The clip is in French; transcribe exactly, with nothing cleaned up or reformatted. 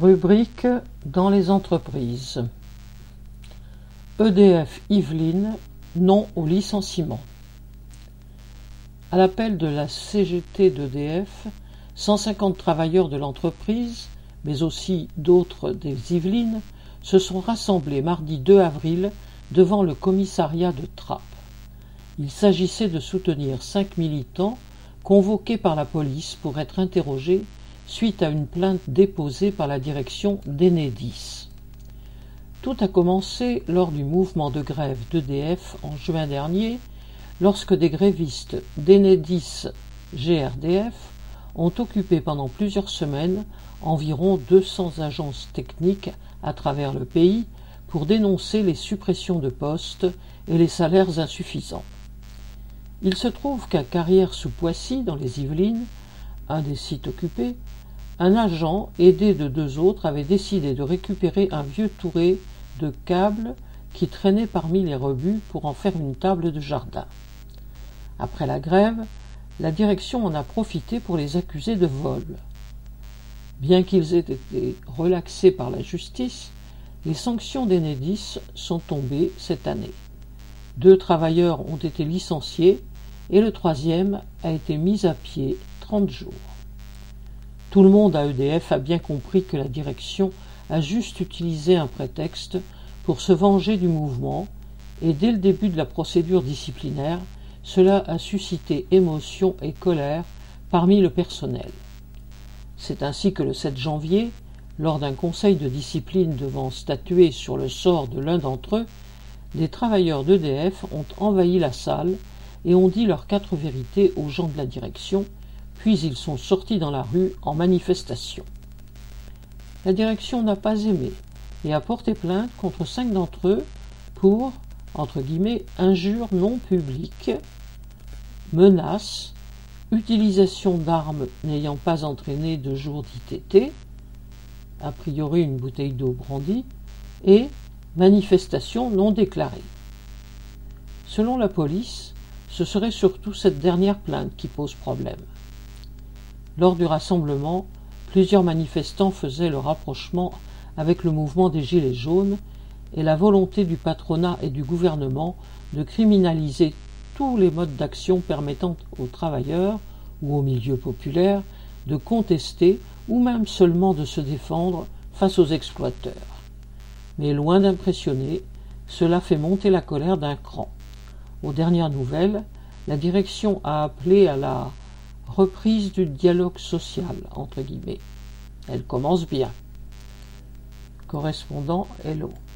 Rubrique dans les entreprises. E D F Yvelines, non au licenciement. À l'appel de la C G T d'E D F, cent cinquante travailleurs de l'entreprise, mais aussi d'autres des Yvelines, se sont rassemblés mardi deux avril devant le commissariat de Trappes. Il s'agissait de soutenir cinq militants convoqués par la police pour être interrogés suite à une plainte déposée par la direction d'Enedis. Tout a commencé lors du mouvement de grève d'E D F en juin dernier, lorsque des grévistes d'Enedis G R D F ont occupé pendant plusieurs semaines environ deux cents agences techniques à travers le pays pour dénoncer les suppressions de postes et les salaires insuffisants. Il se trouve qu'à Carrières-sous-Poissy, dans les Yvelines, un des sites occupés, un agent, aidé de deux autres, avait décidé de récupérer un vieux touret de câbles qui traînait parmi les rebuts pour en faire une table de jardin. Après la grève, la direction en a profité pour les accuser de vol. Bien qu'ils aient été relaxés par la justice, les sanctions d'Enedis sont tombées cette année. Deux travailleurs ont été licenciés et le troisième a été mis à pied trente jours. Tout le monde à E D F a bien compris que la direction a juste utilisé un prétexte pour se venger du mouvement, et dès le début de la procédure disciplinaire, cela a suscité émotion et colère parmi le personnel. C'est ainsi que le sept janvier, lors d'un conseil de discipline devant statuer sur le sort de l'un d'entre eux, les travailleurs d'E D F ont envahi la salle et ont dit leurs quatre vérités aux gens de la direction, puis ils sont sortis dans la rue en manifestation. La direction n'a pas aimé et a porté plainte contre cinq d'entre eux pour, entre guillemets, injures non publiques, menaces, utilisation d'armes n'ayant pas entraîné de jour d'I T T, a priori une bouteille d'eau brandie, et manifestation non déclarée. Selon la police, ce serait surtout cette dernière plainte qui pose problème. Lors du rassemblement, plusieurs manifestants faisaient le rapprochement avec le mouvement des Gilets jaunes et la volonté du patronat et du gouvernement de criminaliser tous les modes d'action permettant aux travailleurs ou aux milieux populaires de contester ou même seulement de se défendre face aux exploiteurs. Mais loin d'impressionner, cela fait monter la colère d'un cran. Aux dernières nouvelles, la direction a appelé à la reprise du dialogue social, entre guillemets. Elle commence bien. Correspondant Hello.